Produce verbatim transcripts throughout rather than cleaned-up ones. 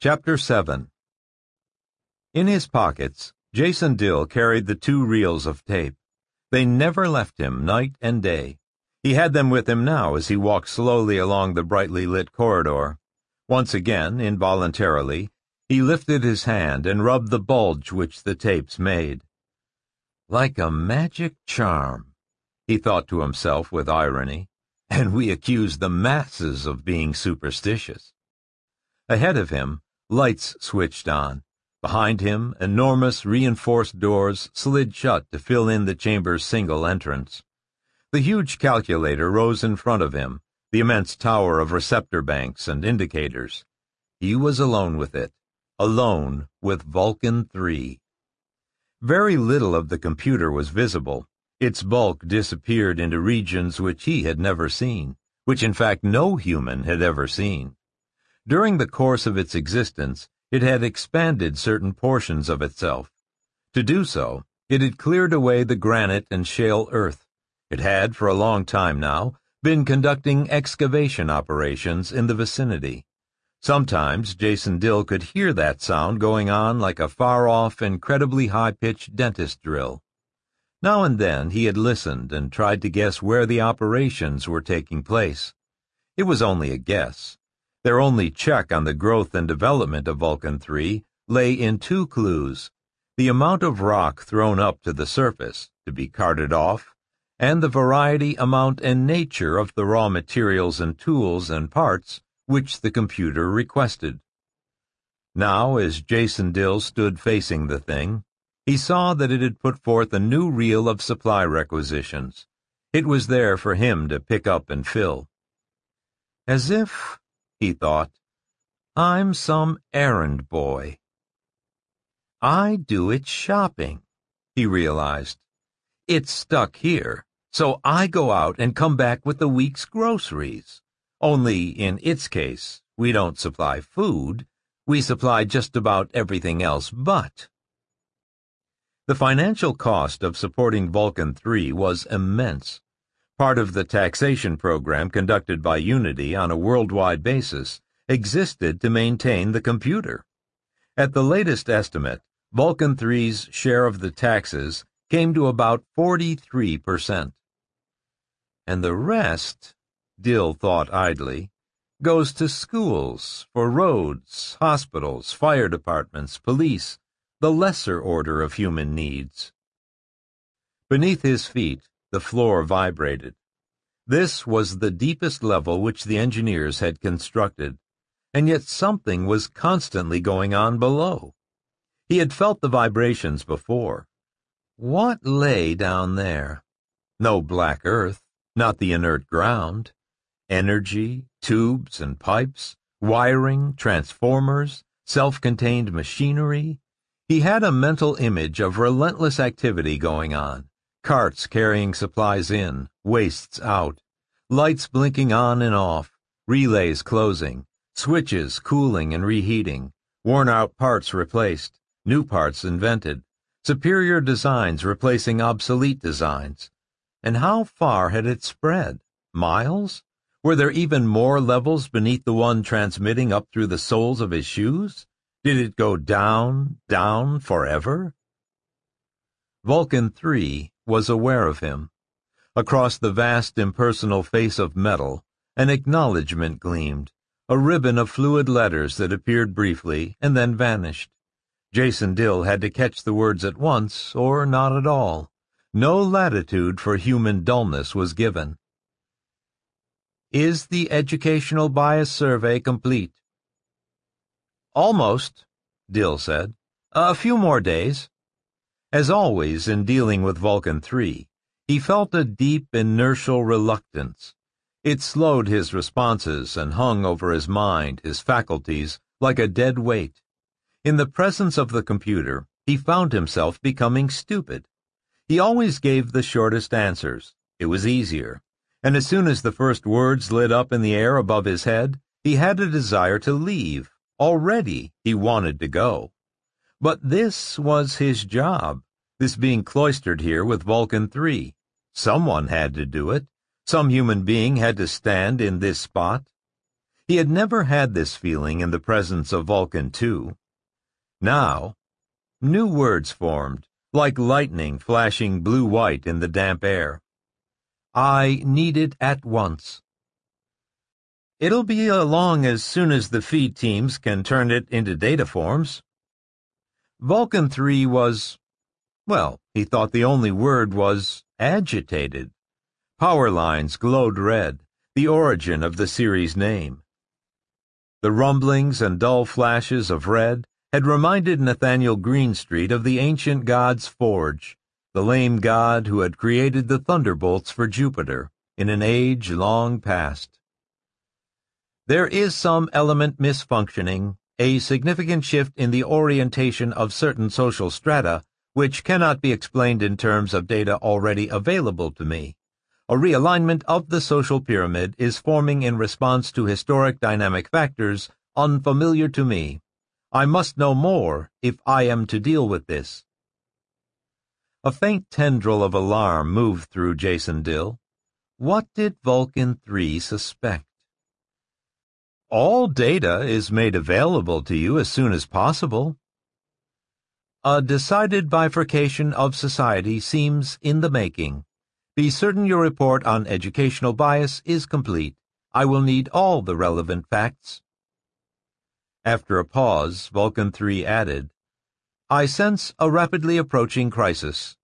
Chapter seven. In his pockets, Jason Dill carried the two reels of tape. They never left him night and day. He had them with him now as he walked slowly along the brightly lit corridor. Once again, involuntarily, he lifted his hand and rubbed the bulge which the tapes made. Like a magic charm, he thought to himself with irony, and we accuse the masses of being superstitious. Ahead of him, lights switched on. Behind him, enormous reinforced doors slid shut to fill in the chamber's single entrance. The huge calculator rose in front of him, the immense tower of receptor banks and indicators. He was alone with it, alone with Vulcan three. Very little of the computer was visible. Its bulk disappeared into regions which he had never seen, which in fact no human had ever seen. During the course of its existence, it had expanded certain portions of itself. To do so, it had cleared away the granite and shale earth. It had, for a long time now, been conducting excavation operations in the vicinity. Sometimes Jason Dill could hear that sound going on like a far-off, incredibly high-pitched dentist drill. Now and then he had listened and tried to guess where the operations were taking place. It was only a guess. Their only check on the growth and development of Vulcan three lay in two clues: the amount of rock thrown up to the surface, to be carted off, and the variety, amount, and nature of the raw materials and tools and parts which the computer requested. Now, as Jason Dill stood facing the thing, he saw that it had put forth a new reel of supply requisitions. It was there for him to pick up and fill. As if, he thought, I'm some errand boy. I do its shopping, he realized. It's stuck here, so I go out and come back with the week's groceries. Only, in its case, we don't supply food, we supply just about everything else but. The financial cost of supporting Vulcan three was immense. Part of the taxation program conducted by Unity on a worldwide basis existed to maintain the computer. At the latest estimate, Vulcan three's share of the taxes came to about forty-three percent. And the rest, Dill thought idly, goes to schools, for roads, hospitals, fire departments, police, the lesser order of human needs. Beneath his feet, the floor vibrated. This was the deepest level which the engineers had constructed, and yet something was constantly going on below. He had felt the vibrations before. What lay down there? No black earth, not the inert ground. Energy, tubes and pipes, wiring, transformers, self-contained machinery. He had a mental image of relentless activity going on. Carts carrying supplies in, wastes out, lights blinking on and off, relays closing, switches cooling and reheating, worn-out parts replaced, new parts invented, superior designs replacing obsolete designs. And how far had it spread? Miles? Were there even more levels beneath the one transmitting up through the soles of his shoes? Did it go down, down forever? Vulcan three was aware of him. Across the vast impersonal face of metal, an acknowledgement gleamed, a ribbon of fluid letters that appeared briefly and then vanished. Jason Dill had to catch the words at once, or not at all. No latitude for human dullness was given. Is the educational bias survey complete? Almost, Dill said. A few more days. As always in dealing with Vulcan three, he felt a deep inertial reluctance. It slowed his responses and hung over his mind, his faculties, like a dead weight. In the presence of the computer, he found himself becoming stupid. He always gave the shortest answers. It was easier. And as soon as the first words lit up in the air above his head, he had a desire to leave. Already he wanted to go. But this was his job, this being cloistered here with Vulcan three. Someone had to do it. Some human being had to stand in this spot. He had never had this feeling in the presence of Vulcan two. Now, new words formed, like lightning flashing blue-white in the damp air. I need it at once. It'll be along as soon as the feed teams can turn it into data forms. Vulcan three was, well, he thought the only word was agitated. Power lines glowed red, the origin of the series name. The rumblings and dull flashes of red had reminded Nathaniel Greenstreet of the ancient god's forge, the lame god who had created the thunderbolts for Jupiter in an age long past. There is some element misfunctioning, a significant shift in the orientation of certain social strata, which cannot be explained in terms of data already available to me. A realignment of the social pyramid is forming in response to historic dynamic factors unfamiliar to me. I must know more if I am to deal with this. A faint tendril of alarm moved through Jason Dill. What did Vulcan three suspect? All data is made available to you as soon as possible. A decided bifurcation of society seems in the making. Be certain your report on educational bias is complete. I will need all the relevant facts. After a pause, Vulcan three added, I sense a rapidly approaching crisis.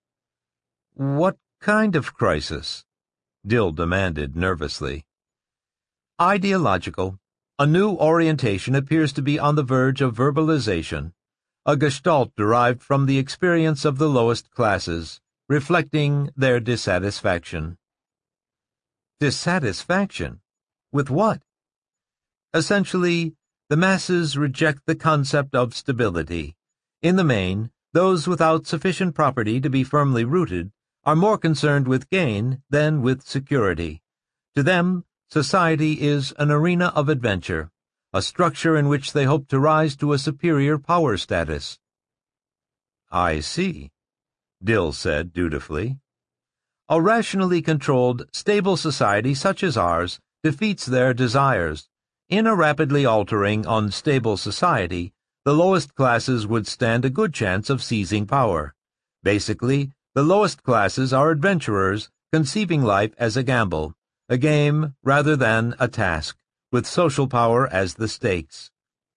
What kind of crisis? Dill demanded nervously. Ideological. A new orientation appears to be on the verge of verbalization, a gestalt derived from the experience of the lowest classes, reflecting their dissatisfaction. Dissatisfaction? With what? Essentially, the masses reject the concept of stability. In the main, those without sufficient property to be firmly rooted are more concerned with gain than with security. To them, society is an arena of adventure, a structure in which they hope to rise to a superior power status. I see, Dill said dutifully. A rationally controlled, stable society such as ours defeats their desires. In a rapidly altering, unstable society, the lowest classes would stand a good chance of seizing power. Basically, the lowest classes are adventurers conceiving life as a gamble, a game rather than a task, with social power as the stakes.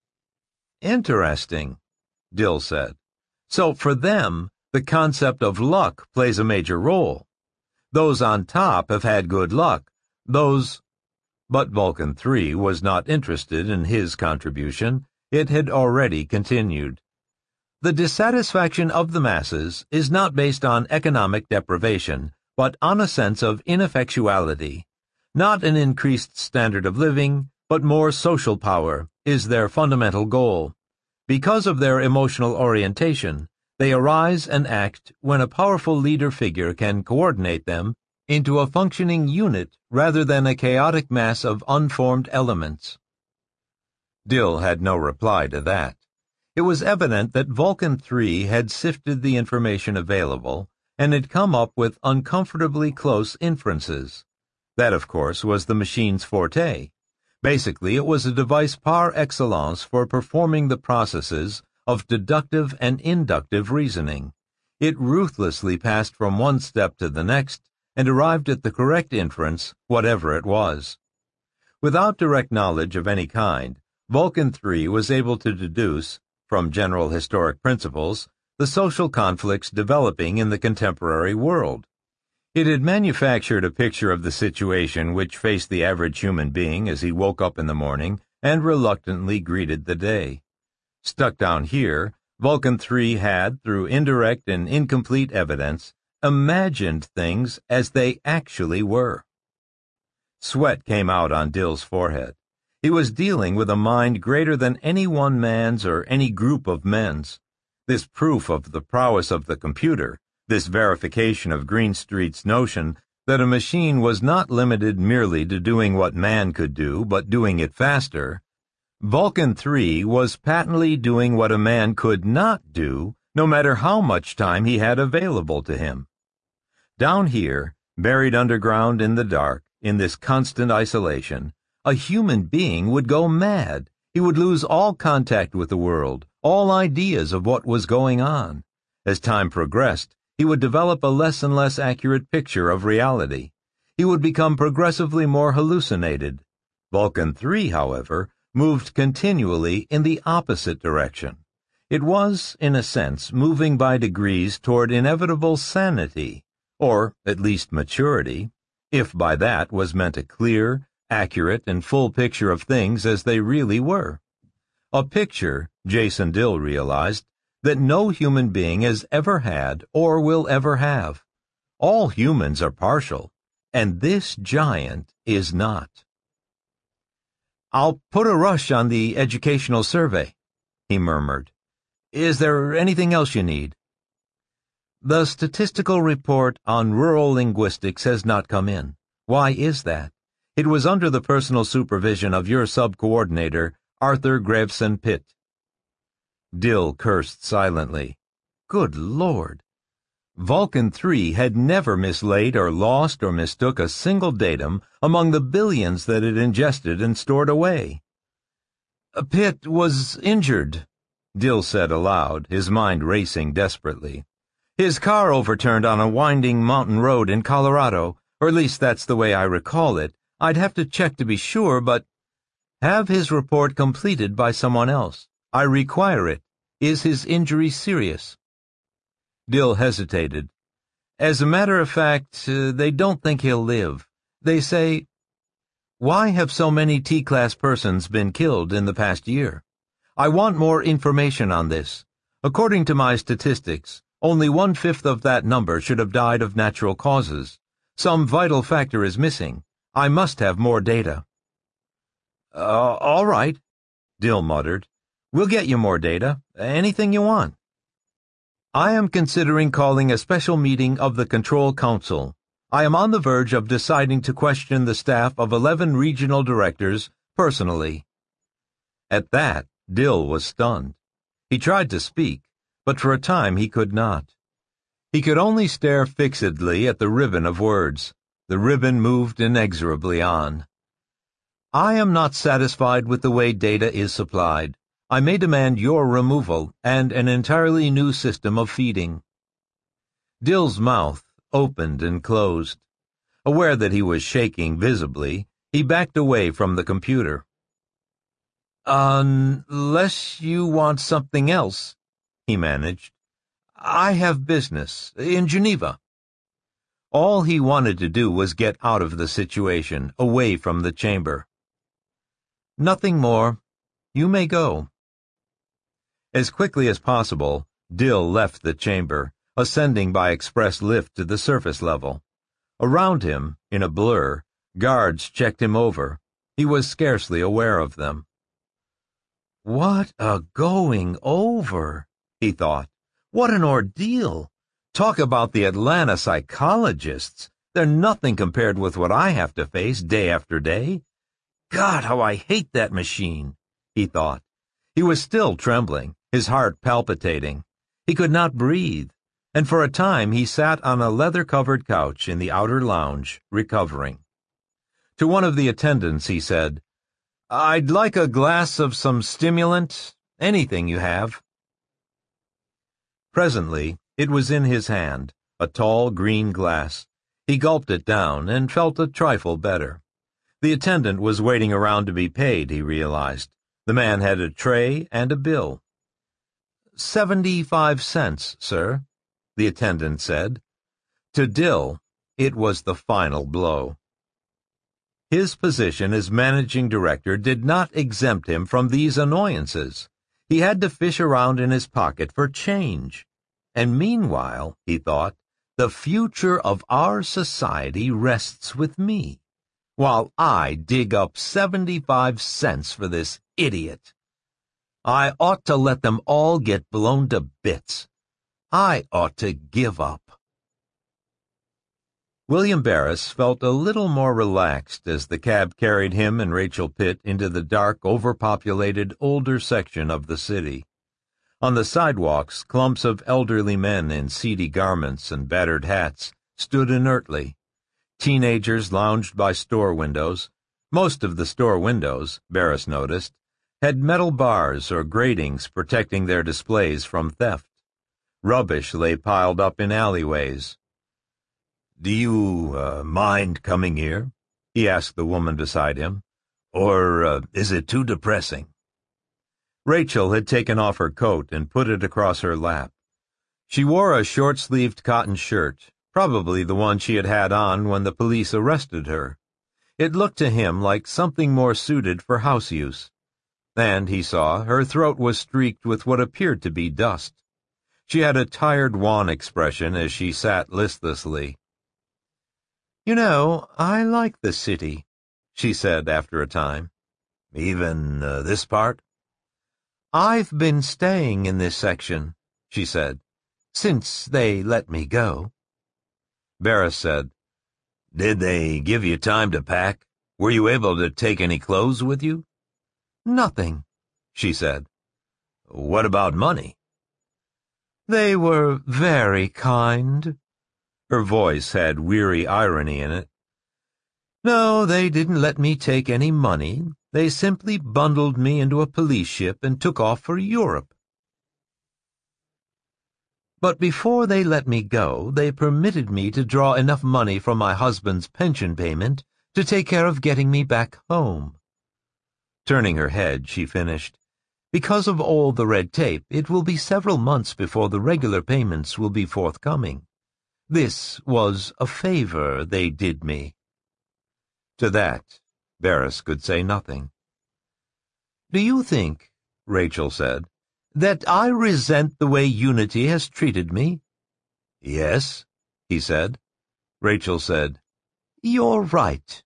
Interesting, Dill said. So for them, the concept of luck plays a major role. Those on top have had good luck. Those... But Vulcan three was not interested in his contribution. It had already continued. The dissatisfaction of the masses is not based on economic deprivation, but on a sense of ineffectuality. Not an increased standard of living, but more social power, is their fundamental goal. Because of their emotional orientation, they arise and act when a powerful leader figure can coordinate them into a functioning unit rather than a chaotic mass of unformed elements. Dill had no reply to that. It was evident that Vulcan three had sifted the information available and had come up with uncomfortably close inferences. That, of course, was the machine's forte. Basically, it was a device par excellence for performing the processes of deductive and inductive reasoning. It ruthlessly passed from one step to the next and arrived at the correct inference, whatever it was. Without direct knowledge of any kind, Vulcan three was able to deduce, from general historic principles, the social conflicts developing in the contemporary world. It had manufactured a picture of the situation which faced the average human being as he woke up in the morning and reluctantly greeted the day. Stuck down here, Vulcan three had, through indirect and incomplete evidence, imagined things as they actually were. Sweat came out on Dill's forehead. He was dealing with a mind greater than any one man's or any group of men's. This proof of the prowess of the computer, this verification of Greenstreet's notion that a machine was not limited merely to doing what man could do, but doing it faster. Vulcan three was patently doing what a man could not do, no matter how much time he had available to him. Down here, buried underground in the dark, in this constant isolation, A human being would go mad. He would lose all contact with the world, all ideas of what was going on. As time progressed, he would develop a less and less accurate picture of reality. He would become progressively more hallucinated. Vulcan three, however, moved continually in the opposite direction. It was, in a sense, moving by degrees toward inevitable sanity, or at least maturity, if by that was meant a clear, accurate, and full picture of things as they really were. A picture, Jason Dill realized, that no human being has ever had or will ever have. All humans are partial, and this giant is not. "I'll put a rush on the educational survey," he murmured. "Is there anything else you need?" "The statistical report on rural linguistics has not come in. Why is that? It was under the personal supervision of your sub-coordinator, Arthur Grevson Pitt." Dill cursed silently. Good Lord! Vulcan three had never mislaid or lost or mistook a single datum among the billions that it ingested and stored away. "Pitt was injured," Dill said aloud, his mind racing desperately. "His car overturned on a winding mountain road in Colorado, or at least that's the way I recall it. I'd have to check to be sure, but—" "Have his report completed by someone else. I require it. Is his injury serious?" Dill hesitated. "As a matter of fact, uh, they don't think he'll live. They say—" "Why have so many T-class persons been killed in the past year? I want more information on this. According to my statistics, only one-fifth of that number should have died of natural causes. Some vital factor is missing. I must have more data." Uh, all right, Dill muttered. "We'll get you more data. Anything you want." "I am considering calling a special meeting of the Control Council. I am on the verge of deciding to question the staff of eleven regional directors personally." At that, Dill was stunned. He tried to speak, but for a time he could not. He could only stare fixedly at the ribbon of words. The ribbon moved inexorably on. "I am not satisfied with the way data is supplied. I may demand your removal and an entirely new system of feeding." Dill's mouth opened and closed. Aware that he was shaking visibly, he backed away from the computer. "Unless you want something else," he managed. "I have business in Geneva." All he wanted to do was get out of the situation, away from the chamber. "Nothing more. You may go." As quickly as possible, Dill left the chamber, ascending by express lift to the surface level. Around him, in a blur, guards checked him over. He was scarcely aware of them. "What a going over," he thought. "What an ordeal! Talk about the Atlanta psychologists. They're nothing compared with what I have to face day after day. God, how I hate that machine," he thought. He was still trembling, his heart palpitating. He could not breathe, and for a time he sat on a leather-covered couch in the outer lounge, recovering. To one of the attendants he said, "I'd like a glass of some stimulant, anything you have." Presently, it was in his hand, a tall green glass. He gulped it down and felt a trifle better. The attendant was waiting around to be paid, he realized. The man had a tray and a bill. Seventy-five cents, sir," the attendant said. To Dill, it was the final blow. His position as managing director did not exempt him from these annoyances. He had to fish around in his pocket for change. And meanwhile, he thought, the future of our society rests with me, while I dig up seventy-five cents for this idiot. I ought to let them all get blown to bits. I ought to give up. William Barris felt a little more relaxed as the cab carried him and Rachel Pitt into the dark, overpopulated, older section of the city. On the sidewalks, clumps of elderly men in seedy garments and battered hats stood inertly. Teenagers lounged by store windows. Most of the store windows, Barris noticed, had metal bars or gratings protecting their displays from theft. Rubbish lay piled up in alleyways. "Do you, uh, mind coming here?" he asked the woman beside him. "Or, uh, is it too depressing?" Rachel had taken off her coat and put it across her lap. She wore a short-sleeved cotton shirt, probably the one she had had on when the police arrested her. It looked to him like something more suited for house use. And, he saw, her throat was streaked with what appeared to be dust. She had a tired, wan expression as she sat listlessly. "You know, I like the city," she said after a time. "Even uh, this part?" "I've been staying in this section," she said, "since they let me go." Barris said, "Did they give you time to pack? Were you able to take any clothes with you?" "Nothing," she said. "What about money?" "They were very kind." Her voice had weary irony in it. "No, they didn't let me take any money. They simply bundled me into a police ship and took off for Europe. But before they let me go, they permitted me to draw enough money from my husband's pension payment to take care of getting me back home." Turning her head, she finished, "Because of all the red tape, it will be several months before the regular payments will be forthcoming. This was a favor they did me." To that, Barris could say nothing. "Do you think," Rachel said, "that I resent the way Unity has treated me?" "Yes," he said. Rachel said, "You're right."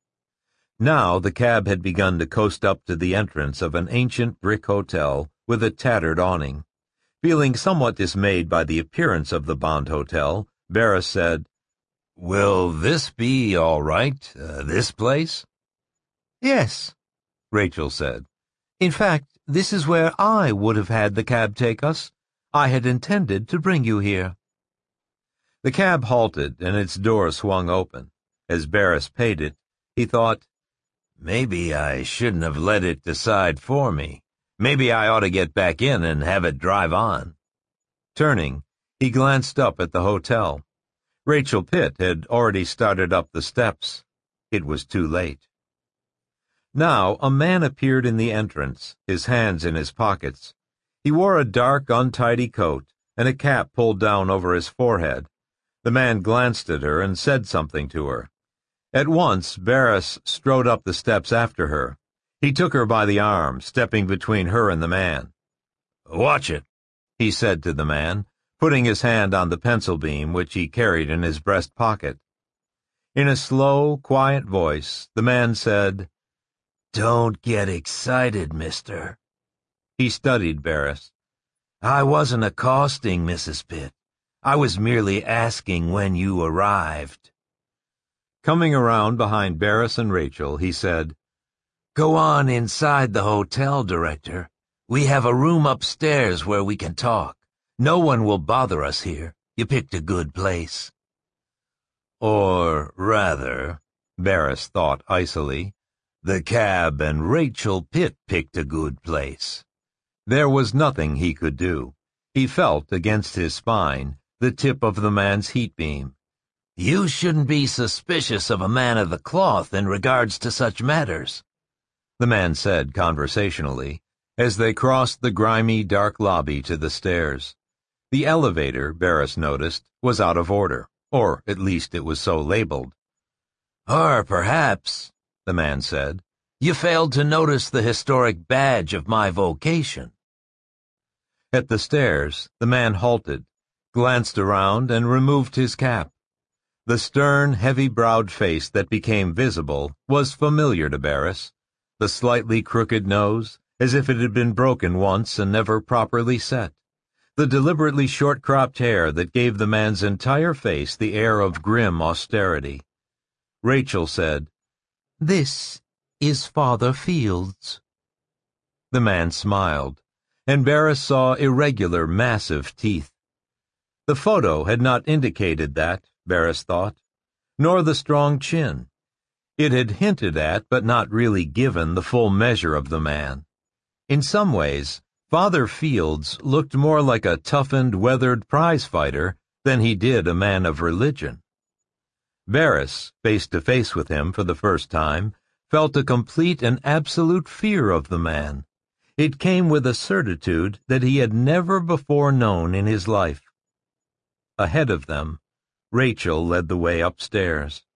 Now the cab had begun to coast up to the entrance of an ancient brick hotel with a tattered awning. Feeling somewhat dismayed by the appearance of the Bond Hotel, Barris said, "Will this be all right, uh, this place?" "Yes," Rachel said. "In fact, this is where I would have had the cab take us. I had intended to bring you here." The cab halted and its door swung open. As Barris paid it, he thought, "Maybe I shouldn't have let it decide for me. Maybe I ought to get back in and have it drive on." Turning, he glanced up at the hotel. Rachel Pitt had already started up the steps. It was too late. Now a man appeared in the entrance, his hands in his pockets. He wore a dark, untidy coat and a cap pulled down over his forehead. The man glanced at her and said something to her. At once, Barris strode up the steps after her. He took her by the arm, stepping between her and the man. "Watch it," he said to the man, putting his hand on the pencil beam which he carried in his breast pocket. In a slow, quiet voice, the man said, "Don't get excited, mister." He studied Barris. "I wasn't accosting Missus Pitt. I was merely asking when you arrived." Coming around behind Barris and Rachel, he said, "Go on inside the hotel, Director. We have a room upstairs where we can talk. No one will bother us here. You picked a good place." Or, rather, Barris thought icily, the cab and Rachel Pitt picked a good place. There was nothing he could do. He felt, against his spine, the tip of the man's heat beam. "You shouldn't be suspicious of a man of the cloth in regards to such matters," the man said conversationally, as they crossed the grimy, dark lobby to the stairs. The elevator, Barris noticed, was out of order, or at least it was so labeled. "Or perhaps," the man said, "you failed to notice the historic badge of my vocation." At the stairs, the man halted, glanced around, and removed his cap. The stern, heavy-browed face that became visible was familiar to Barris. The slightly crooked nose, as if it had been broken once and never properly set. The deliberately short-cropped hair that gave the man's entire face the air of grim austerity. Rachel said, "This is Father Fields." The man smiled, and Barris saw irregular, massive teeth. The photo had not indicated that, Barris thought, nor the strong chin. It had hinted at, but not really given, the full measure of the man. In some ways, Father Fields looked more like a toughened, weathered prize-fighter than he did a man of religion. Barris, face to face with him for the first time, felt a complete and absolute fear of the man. It came with a certitude that he had never before known in his life. Ahead of them, Rachel led the way upstairs.